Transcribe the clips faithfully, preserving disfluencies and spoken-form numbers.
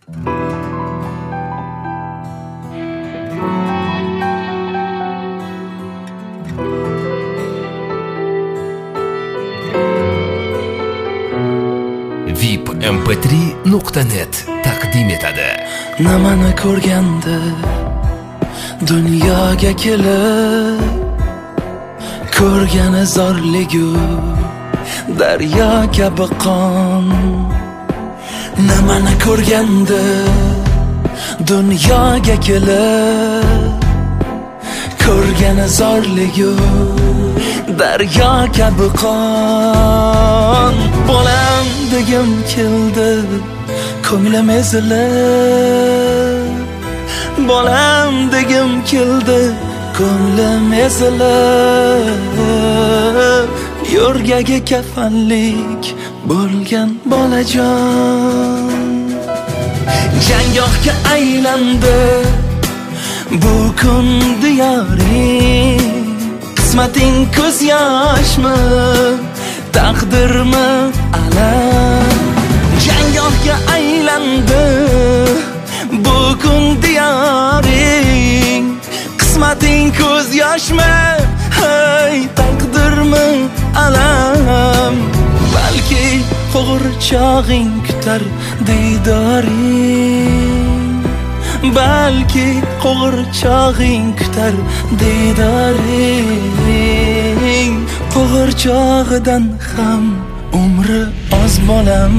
vip m p три nuqta net taqdim etadi. Nimani ko'rganda dunyoga kelib, ko'rgani zorligu daryo kabi qon. Nimani ko'rganda dunyoga kelib, ko'rgani zorligu daryo kabi qon. Bolam degim keldi, ko'nglim ezilib. Bolam degim keldi, ko'nglim ezilib. Yo'rgaga kafanlik bo'lgan bolajon, janggohga aylandi bu kun diyoring. Qismating ko'z yoshmi, taqdirmi alam? Janggohga aylandi bu kun diyoring. Qismating ko'z yoshmi, hey, taqdirmi alam? Balki qo'g'irchog'ing kutar diydoring, balki qo'g'irchog'ing kutar diydoring. Qo'g'irchog'idan ham umri oz bolam.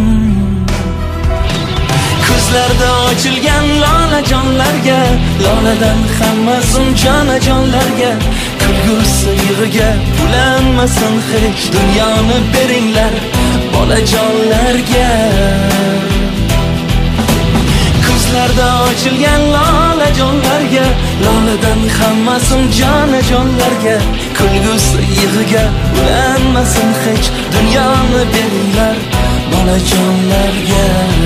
Ko'zlarda ochilgan lolajonlarga, loladan hammasin jonajonlarga. Kulgusi yig'iga ulanmasin hech, dunyoni beringlar bolajonlarga. Ko'zlarda ochilgan lolajonlarga, loladan hammasin jonajonlarga. Kulgusi yig'iga ulanmasin hech, dunyoni beringlar bolajonlarga.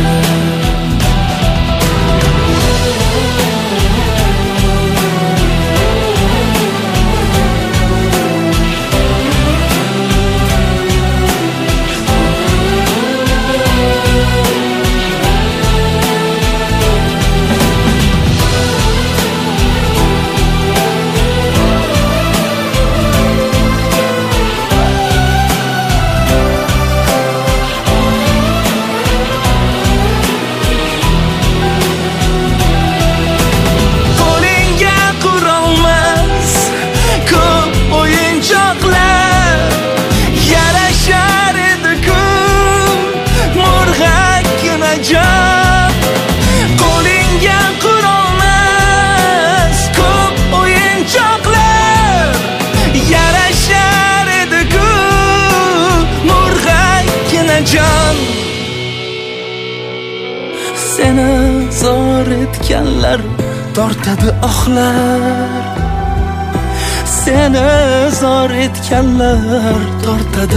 Seni zor etganlar tortadi ohlar. Seni zor etganlar tortadi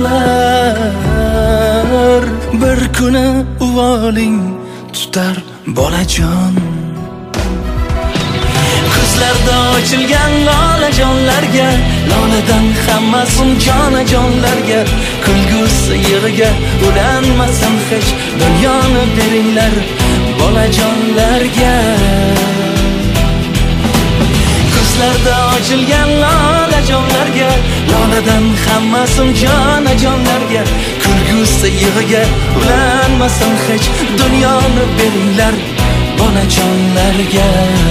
ohlar. Bir kuni uvoling tutar bolajon. Ko'zlarda ochilgan lolajonlarga, loladan hammasin jonajonlarga. Kulgusi yig'iga ulanmasin hech, dunyoni beringlar bolajonlarga. Ko'zlarda ochilgan lolajonlarga, loladan hammasin jonajonlarga. Kulgusi yig'iga ulanmasin hech, dunyoni beringlar bolajonlarga.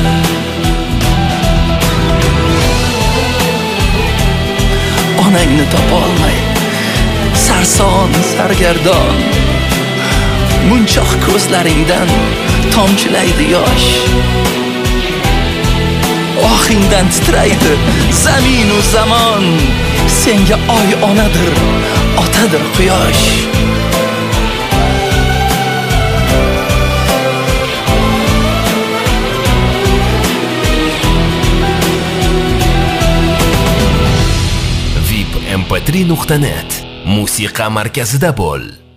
Onangni topolmay sarson sargardon, munchoq ko'zlaringdan tomchilaydi yosh. Ohingdan titraydi zamin u zamon. Senga oy onadir, otadir quyosh. vip m p три nuqta net musiqa markazida bo'l.